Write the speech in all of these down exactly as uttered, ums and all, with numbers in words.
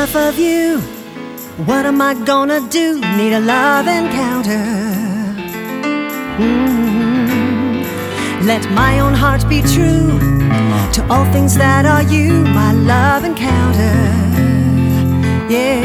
enough of you. What am I gonna do? Need a love encounter. Mm-hmm. Let my own heart be true to all things that are you, my love encounter. Yeah.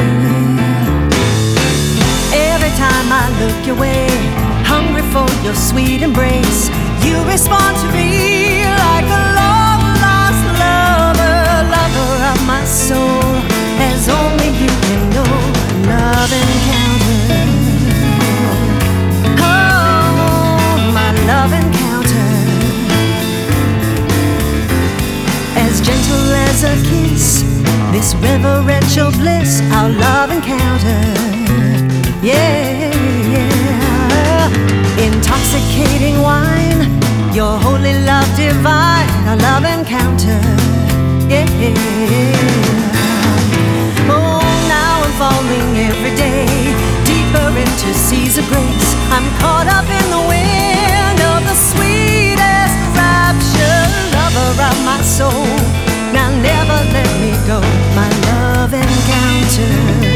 Every time I look your way, hungry for your sweet embrace, you respond to me like a long-lost lover, lover of my soul, as only you can know. Love encounter. Oh, my love encounter. As gentle as a kiss, this reverential bliss, our love encounter. Yeah, yeah. Intoxicating wine, your holy love divine, our love encounter. Yeah, yeah. Oh, now I'm falling every day, deeper into seas of grace. I'm caught up in the wind of the sweetest rapture, lover of my soul. Now never let me go, my love encounter.